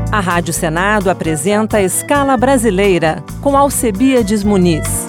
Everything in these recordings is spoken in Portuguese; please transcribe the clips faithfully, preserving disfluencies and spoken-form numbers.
A Rádio Senado apresenta a Escala Brasileira, com Alcebiades Muniz.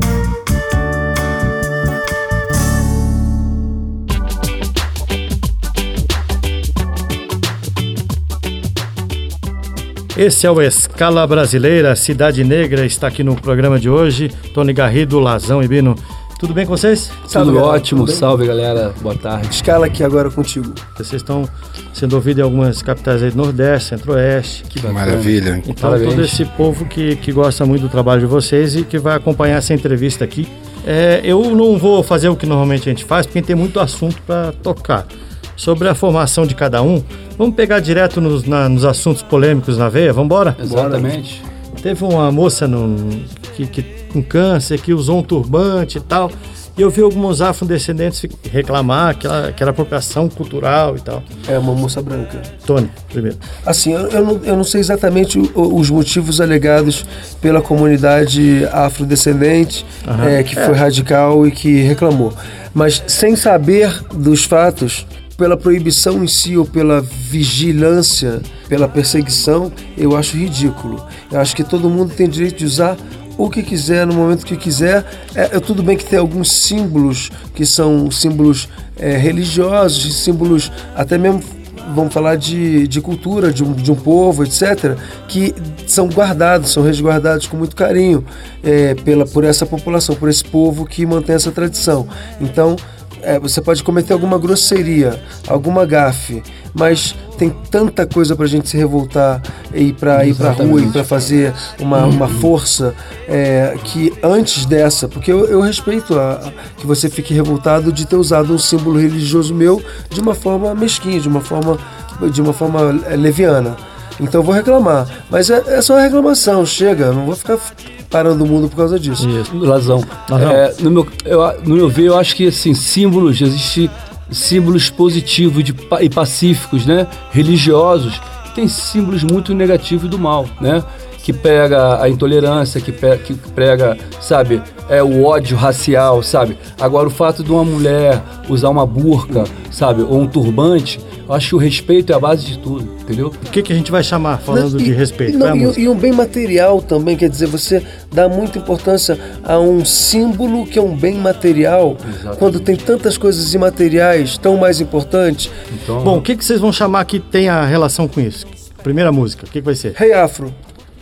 Esse é o Escala Brasileira, Cidade Negra, está aqui no programa de hoje. Tony Garrido, Lazão e Bino. Tudo bem com vocês? Tudo galera, ótimo, tudo salve galera, boa tarde. Escala aqui agora contigo. Vocês estão sendo ouvidos em algumas capitais aí do Nordeste, Centro-Oeste. Que maravilha. Então Parabéns. Todo esse povo que, que gosta muito do trabalho de vocês e que vai acompanhar essa entrevista aqui. É, eu não vou fazer o que normalmente a gente faz, porque tem muito assunto para tocar. Sobre a formação de cada um, vamos pegar direto nos, na, nos assuntos polêmicos na veia, vamos embora? Exatamente. Teve uma moça no, que, que, com câncer que usou um turbante e tal, e eu vi alguns afrodescendentes reclamar que, ela, que era apropriação cultural e tal. É uma moça branca. Tony, primeiro. Assim, eu, eu, não, eu não sei exatamente o, os motivos alegados pela comunidade afrodescendente, uhum. é, que é. foi radical e que reclamou. Mas sem saber dos fatos, pela proibição em si ou pela vigilância, pela perseguição, eu acho ridículo. Eu acho que todo mundo tem direito de usar o que quiser, no momento que quiser. É, é tudo bem que tem alguns símbolos que são símbolos é, religiosos, símbolos até mesmo, vamos falar de, de cultura, de um, de um povo, etcétera, que são guardados, são resguardados com muito carinho é, pela, por essa população, por esse povo que mantém essa tradição. Então, É, você pode cometer alguma grosseria, alguma gafe, mas tem tanta coisa pra gente se revoltar e pra ir pra rua e pra fazer uma, uma força é, que antes dessa, porque eu, eu respeito a, a, que você fique revoltado de ter usado um símbolo religioso meu de uma forma mesquinha, de uma forma, de uma forma leviana. Então eu vou reclamar, mas é, é só uma reclamação, chega, não vou ficar parando o mundo por causa disso. Isso, Lazão. É, no, meu, eu, no meu ver, eu acho que assim, símbolos, existem símbolos positivos de, e pacíficos, né? Religiosos, tem símbolos muito negativos do mal, né? Que prega a intolerância, que prega, que prega, sabe, é, o ódio racial, sabe? Agora, o fato de uma mulher usar uma burca, sabe, ou um turbante, eu acho que o respeito é a base de tudo, entendeu? O que, que a gente vai chamar falando não, e, de respeito? Não, e, e um bem material também, quer dizer, você dá muita importância a um símbolo que é um bem material, exatamente, quando tem tantas coisas imateriais tão mais importantes. Então, bom, o que, que vocês vão chamar que tem a relação com isso? Primeira música, o que, que vai ser? Rei Afro.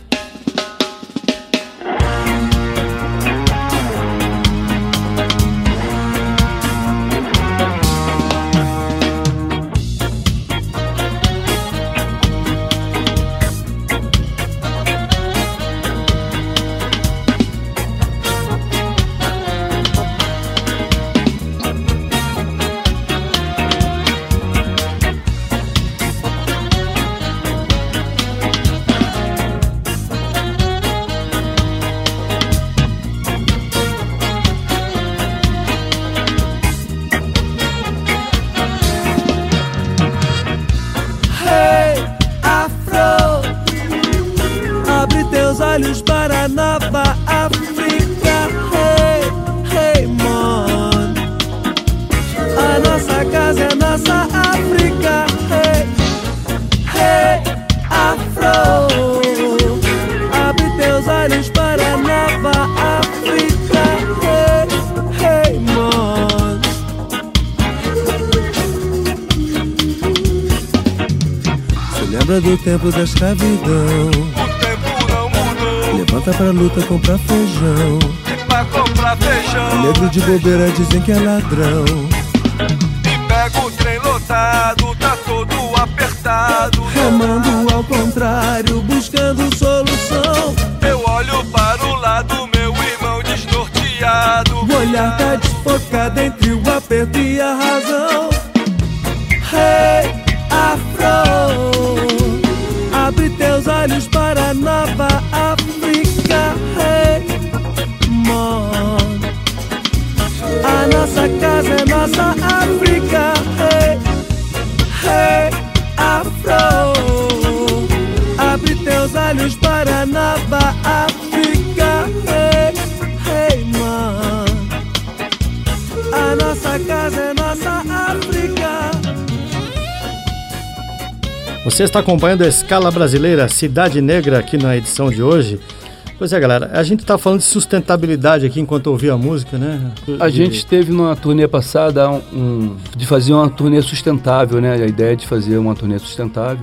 Olhos para a nova África, hey, hey, mon. A nossa casa é nossa África, hey, hey, Afro. Abre teus olhos para a nova África, hey, hey, mon. Se lembra do tempo da escravidão? Levanta pra luta, compra feijão. Pra comprar feijão. Negro de bobeira dizem que é ladrão. E pega o trem lotado, tá todo apertado. Remando ao contrário, buscando solução. Eu olho para o lado, meu irmão desnorteado. O olhar tá desfocado entre o aperto e a razão. Hey, Afro, abre teus olhos para a nova África, hey, mon. A nossa casa é nossa África, hey, hey, Afro. Abre teus olhos para a nova África, hey, hey, mon. A nossa casa é nossa África. Você está acompanhando a Escala Brasileira, Cidade Negra, aqui na edição de hoje. Pois é, galera, a gente está falando de sustentabilidade aqui enquanto ouvia a música, né? A gente teve numa turnê passada um, um, de fazer uma turnê sustentável, né? A ideia de fazer uma turnê sustentável.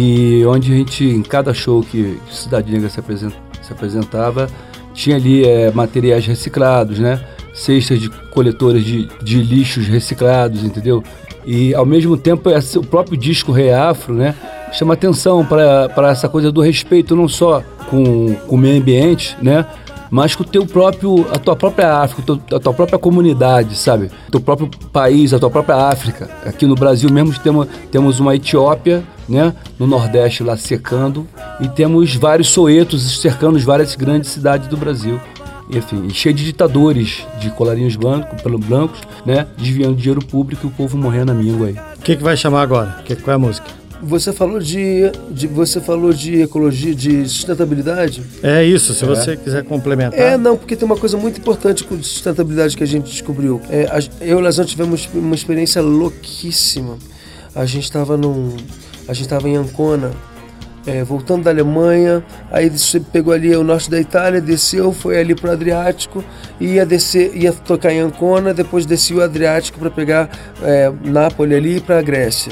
E onde a gente, em cada show que, que Cidade Negra se, apresenta, se apresentava, tinha ali é, materiais reciclados, né? Cestas de coletoras de, de lixos reciclados, entendeu? E ao mesmo tempo esse, o próprio disco Rei Afro, né? Chama atenção para essa coisa do respeito não só com, com o meio ambiente, né? Mas com o teu próprio, a tua própria África, a tua própria comunidade, sabe? O teu próprio país, a tua própria África. Aqui no Brasil mesmo temos, temos uma Etiópia, né? No Nordeste lá secando, e temos vários Sowetos cercando várias grandes cidades do Brasil. Enfim, cheio de ditadores de colarinhos blancos, pelo blancos, né? Desviando dinheiro público e o povo morrendo na míngua aí. O que, que vai chamar agora? Que, qual é a música? Você falou de, de, você falou de ecologia, de sustentabilidade? É isso, se é. você quiser complementar. É, não, porque tem uma coisa muito importante com sustentabilidade que a gente descobriu. É, a, eu e o Lazão tivemos uma experiência louquíssima. A gente estava num, a gente estava em Ancona, é, voltando da Alemanha, aí você pegou ali o norte da Itália, desceu, foi ali pro Adriático, ia descer, ia tocar em Ancona, depois descia o Adriático para pegar é, Nápoles ali para a Grécia.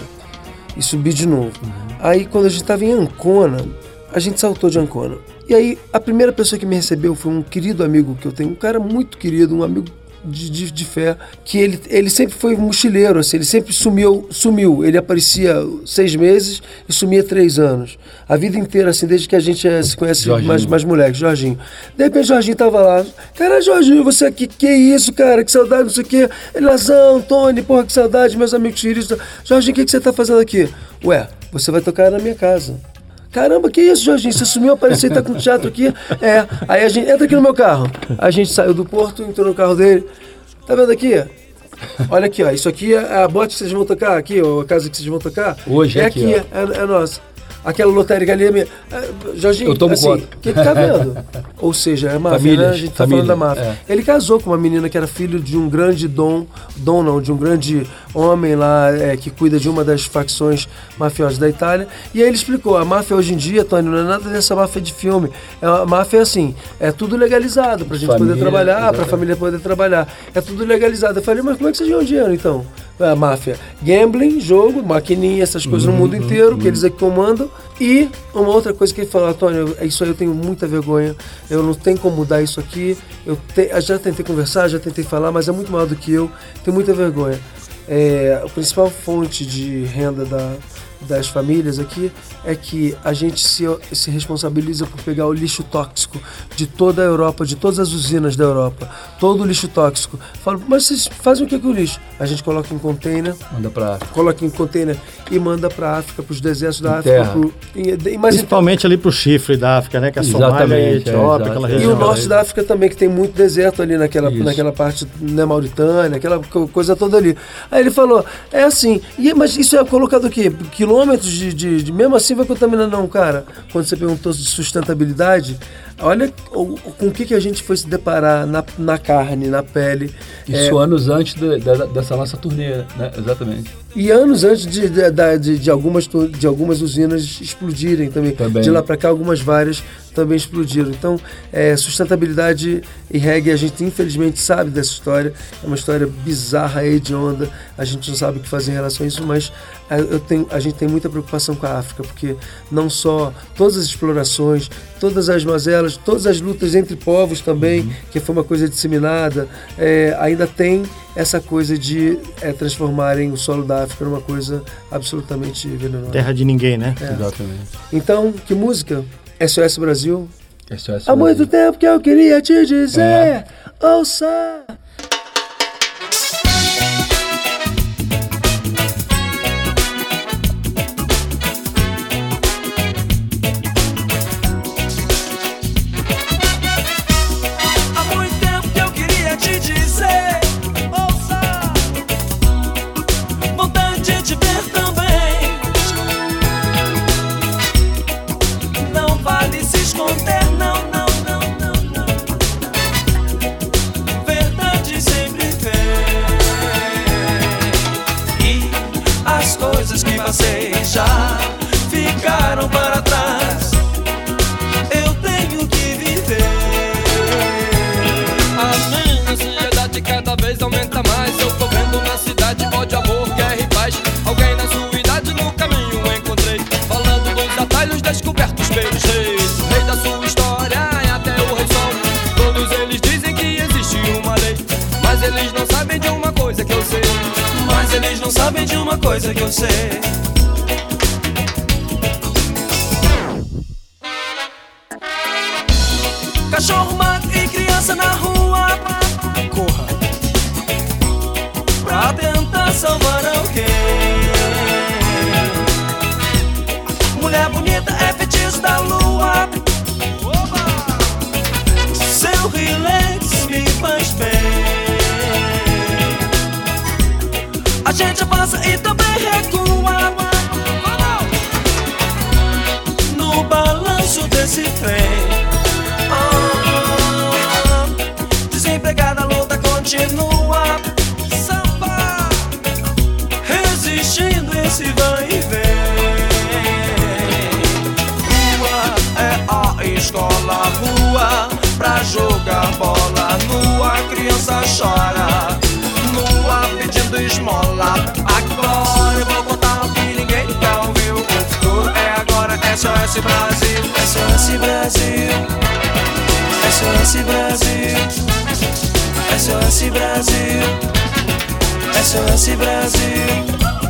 E subir de novo. Uhum. Aí quando a gente estava em Ancona, a gente saltou de Ancona. E aí a primeira pessoa que me recebeu foi um querido amigo que eu tenho, um cara muito querido, um amigo de, de, de fé, que ele, ele sempre foi mochileiro, assim, ele sempre sumiu, sumiu. Ele aparecia seis meses e sumia três anos. A vida inteira, assim, desde que a gente é, se conhece mais, mais moleque, Jorginho. De repente, Jorginho tava lá. Cara, Jorginho, você aqui, que isso, cara? Que saudade, não sei o quê. Lazão, Tony, porra, que saudade, meus amigos queridos. Jorginho, o que, que você tá fazendo aqui? Ué, você vai tocar na minha casa. Caramba, que isso, Jorginho? Você sumiu, apareceu e tá com teatro aqui? É. Aí a gente, entra aqui no meu carro. A gente saiu do porto, entrou no carro dele. Tá vendo aqui? Olha aqui, ó. Isso aqui é a bote que vocês vão tocar aqui, ou a casa que vocês vão tocar. Hoje é aqui, aqui, é, é nossa. Aquela lotérica ali é minha. É, Jorginho, eu tomo assim, conta. O que que tá vendo? Ou seja, é máfia, Famílias, né? A gente tá família, falando da máfia. É. Ele casou com uma menina que era filho de um grande dom, dom não, de um grande homem lá, é, que cuida de uma das facções mafiosas da Itália. E aí ele explicou, a máfia hoje em dia, Tony, não é nada dessa máfia de filme. É uma máfia assim, é tudo legalizado pra gente família, poder trabalhar, exatamente. Pra família poder trabalhar. É tudo legalizado. Eu falei, mas como é que vocês ganham dinheiro então? A máfia, gambling, jogo, maquininha, essas coisas uhum, no mundo inteiro, uhum. que eles é que comandam. E uma outra coisa que ele falou, Antônio, isso aí eu tenho muita vergonha, eu não tenho como mudar isso aqui, eu, te, eu já tentei conversar, já tentei falar, mas é muito maior do que eu, tenho muita vergonha. É, a principal fonte de renda da, das famílias aqui é que a gente se, se responsabiliza por pegar o lixo tóxico de toda a Europa, de todas as usinas da Europa, todo o lixo tóxico. Falo, mas vocês fazem o que com o lixo? A gente coloca em container, manda pra África. Coloca em container e manda para a África, para os desertos da África. Pro, e, mas principalmente então, ali para o chifre da África, né? Que é a Somália e a Etiópia, é, aquela região. E o norte da África também, que tem muito deserto ali naquela, naquela parte, né, Mauritânia, aquela coisa toda ali. Aí ele falou, é assim, e, mas isso é colocado o quê? Quilômetros de, de, de... Mesmo assim vai contaminar, não, cara. Quando você perguntou de sustentabilidade, olha o, com o que, que a gente foi se deparar na, na carne, na pele. Isso é, anos antes de, de, dessa nossa turnê, né? Exatamente. E anos antes de, de, de, de, algumas, de algumas usinas explodirem também. também. De lá para cá, algumas várias também explodiram. Então, é, sustentabilidade e reggae, a gente infelizmente sabe dessa história. É uma história bizarra, hedionda. A gente não sabe o que fazer em relação a isso, mas eu tenho, a gente tem muita preocupação com a África, porque não só todas as explorações, todas as mazelas, todas as lutas entre povos também, uhum. que foi uma coisa disseminada, é, ainda tem essa coisa de é, transformarem o solo da África numa coisa absolutamente venenosa. Terra de ninguém, né? É. Exatamente. Então, que música? S O S Brasil. S O S Há muito tempo que eu queria te dizer, é. ouça... Não, não, não, não, não. Verdade. ficaram para trás. Eu tenho que viver. A minha ansiedade cada vez aumenta mais. Eu tô vendo na cidade ódio, amor, guerra e paz. Alguém na sua idade no caminho encontrei, falando dos atalhos descobertos pelos reis. O rei da sua história é até o rei sol. Todos eles dizem que existe uma lei, mas eles não sabem de uma coisa que eu sei. Mas eles não sabem de uma coisa que eu sei. Cachorro, mato e criança na rua, corra pra tentar salvar alguém. Mulher bonita é feitiço da lua. Seu relax me faz bem. A gente avança e também recua no balanço desse trem. Ah, desempregada, a luta continua. Samba, resistindo esse vai e vem. Rua é a escola, rua pra jogar bola. Nua a criança chora, nua pedindo esmola. Agora eu vou contar o que ninguém quer ouvir. O futuro é agora, S O S Brasil. S O S Brasil, S O S Brasil, S O S Brasil, S O S Brasil.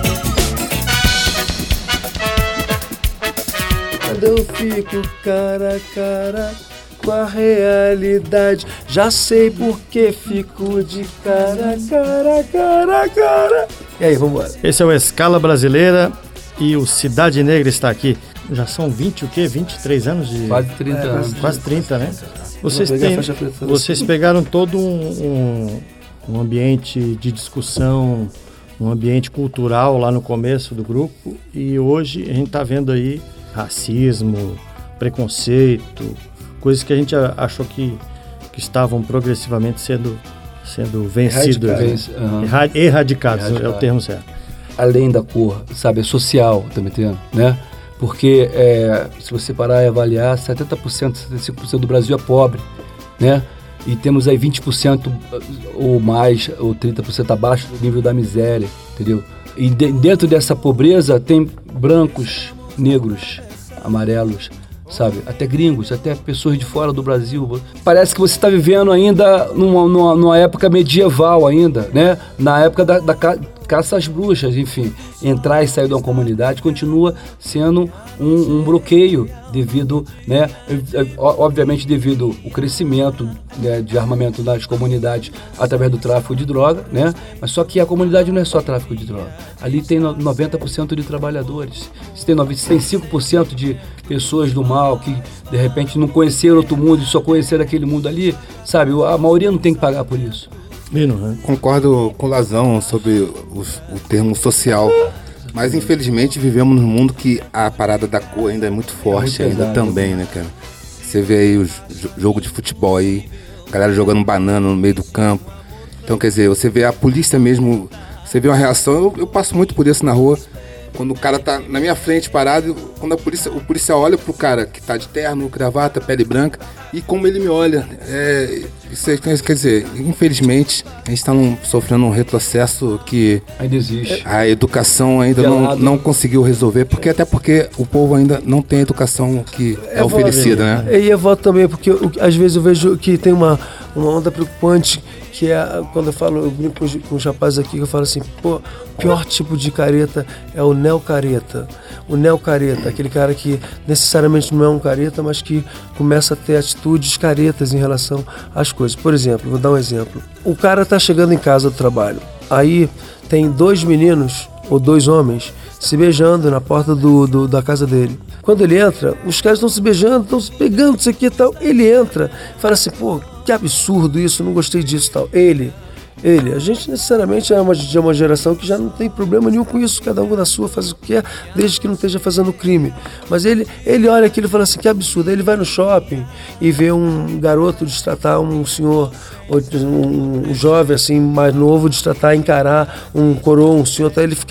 Quando eu fico cara a cara com a realidade, já sei por que fico de cara, cara, cara, cara. E aí, vambora. Esse é o Escala Brasileira e o Cidade Negra está aqui. Já são vinte, o quê? vinte e três anos de... Quase trinta É, anos. Quase trinta, né? Vocês, pegar a têm, faixa preta. vocês pegaram todo um, um, um ambiente de discussão, um ambiente cultural lá no começo do grupo, e hoje a gente está vendo aí racismo, preconceito, coisas que a gente a- achou que, que estavam progressivamente sendo, sendo vencidas, Erradicadas. né? Aham. Erra- erradicados, é o Erradicadas. termo certo. Além da cor, sabe, é social, tá me entendendo, né? Porque é, se você parar e avaliar, setenta por cento, setenta e cinco por cento do Brasil é pobre, né? E temos aí vinte por cento ou mais, ou trinta por cento abaixo do nível da miséria, entendeu? E de- dentro dessa pobreza tem brancos, negros, amarelos, sabe? Até gringos, até pessoas de fora do Brasil. Parece que você está vivendo ainda numa, numa, numa época medieval ainda, né? Na época da, da ca- caça às bruxas, enfim. Entrar e sair de uma comunidade continua sendo um, um bloqueio devido, né? Obviamente devido ao crescimento, né, de armamento nas comunidades através do tráfico de droga, né? Mas só que a comunidade não é só tráfico de droga. Ali tem no- noventa por cento de trabalhadores. Você tem, nove- você tem cinco por cento de pessoas do mal que de repente não conheceram outro mundo e só conheceram aquele mundo ali, sabe? A maioria não tem que pagar por isso. Lino, né? Concordo com o Lazão sobre o, o termo social, mas infelizmente vivemos num mundo que a parada da cor ainda é muito forte, É muito ainda pesado. também, né, cara? Você vê aí o jo- jogo de futebol aí, a galera jogando banana no meio do campo. Então, quer dizer, você vê a polícia mesmo, você vê uma reação, eu, eu passo muito por isso na rua. Quando o cara tá na minha frente parado, quando a polícia, o policial olha pro cara que tá de terno, gravata, pele branca, e como ele me olha, é, isso é- quer dizer, infelizmente, a gente tá num- sofrendo um retrocesso que Ainda existe. a educação ainda não, Velado. não conseguiu resolver, porque até porque o povo ainda não tem a educação que é, oferecida, né? E eu voto também, porque o- às vezes eu vejo que tem uma, uma onda preocupante, que é quando eu falo, eu brinco com os, com os rapazes aqui, que eu falo assim, pô, o pior tipo de careta é o neocareta. O neocareta, aquele cara que necessariamente não é um careta, mas que começa a ter atitudes caretas em relação às coisas. Por exemplo, vou dar um exemplo. O cara tá chegando em casa do trabalho, aí tem dois meninos ou dois homens se beijando na porta do, do- da casa dele. Quando ele entra, os caras estão se beijando, estão se pegando, isso aqui e tal. Ele entra e fala assim, pô, que absurdo isso, não gostei disso e tal. Ele, ele, a gente necessariamente é uma, de uma geração que já não tem problema nenhum com isso, cada um na sua faz o que quer, desde que não esteja fazendo crime. Mas ele, ele olha aquilo e fala assim, que absurdo. Aí ele vai no shopping e vê um garoto destratar um senhor, ou um, um jovem assim, mais novo, destratar, encarar um coroa, um senhor, tá? Ele fica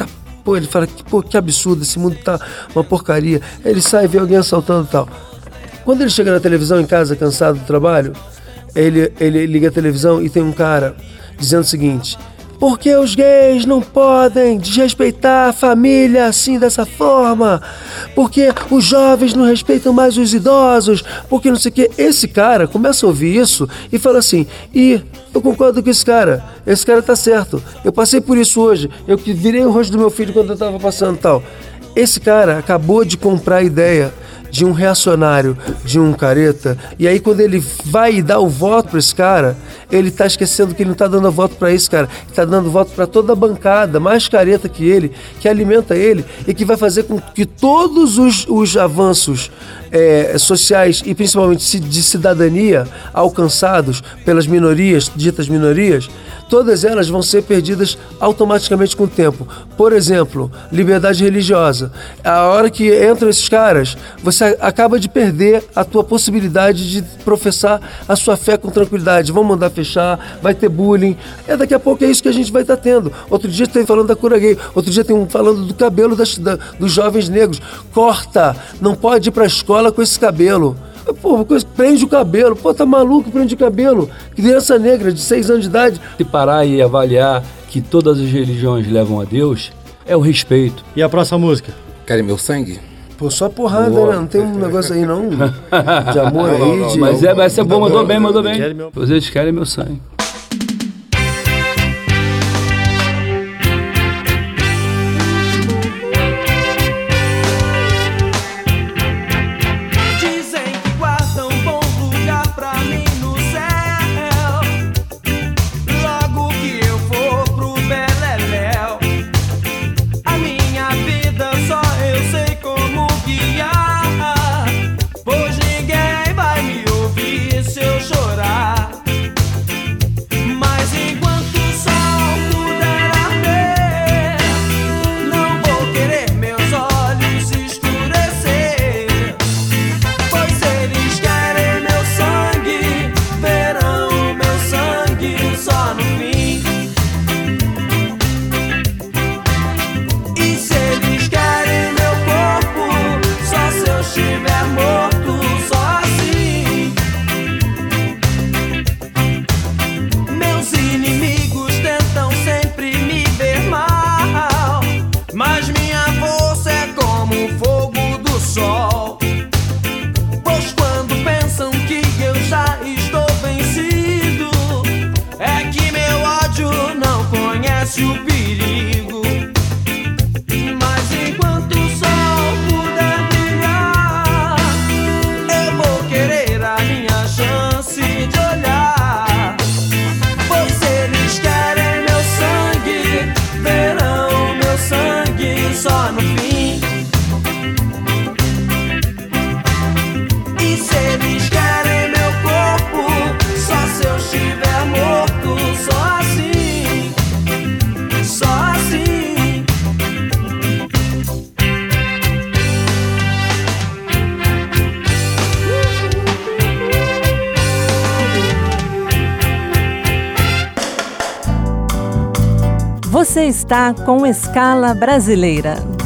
pô, ele fala, pô, que absurdo, esse mundo tá uma porcaria. Aí ele sai, vê alguém assaltando e tal. Quando ele chega na televisão em casa, cansado do trabalho, ele, ele liga a televisão e tem um cara dizendo o seguinte: por que os gays não podem desrespeitar a família assim, dessa forma? Porque os jovens não respeitam mais os idosos? Porque não sei o quê. Esse cara começa a ouvir isso e fala assim: ih, eu concordo com esse cara. Esse cara tá certo. Eu passei por isso hoje. Eu que virei o rosto do meu filho quando eu tava passando tal. Esse cara acabou de comprar a ideia de um reacionário, de um careta, e aí quando ele vai dar o voto para esse cara, ele tá esquecendo que ele não tá dando voto para esse cara, ele tá dando voto para toda a bancada, mais careta que ele, que alimenta ele e que vai fazer com que todos os, os avanços é, sociais e principalmente de cidadania alcançados pelas minorias, ditas minorias, todas elas vão ser perdidas automaticamente com o tempo. Por exemplo, liberdade religiosa. A hora que entram esses caras, você acaba de perder a tua possibilidade de professar a sua fé com tranquilidade. Vão mandar fechar, vai ter bullying. É, daqui a pouco é isso que a gente vai estar tendo. Outro dia tem falando da cura gay, outro dia tem um falando do cabelo das, da, dos jovens negros. Corta, não pode ir pra escola com esse cabelo. Pô, prende o cabelo. Pô, tá maluco, prende o cabelo. Criança negra de seis anos de idade. Se parar e avaliar que todas as religiões levam a Deus, é o respeito. E a próxima música? Querem meu sangue? Pô, só porrada, né? Não tem um negócio aí não de amor aí. Não, não, de... Mas é, vai ser bom, mandou bem, mandou bem. Vocês querem meu sangue. O perigo, mas enquanto o sol puder brilhar, eu vou querer a minha chance de olhar. Pois eles querem meu sangue, verão meu sangue só no fim. E se eles querem meu corpo, só se eu estiver morto, só assim. Só assim. Você está com Escala Brasileira.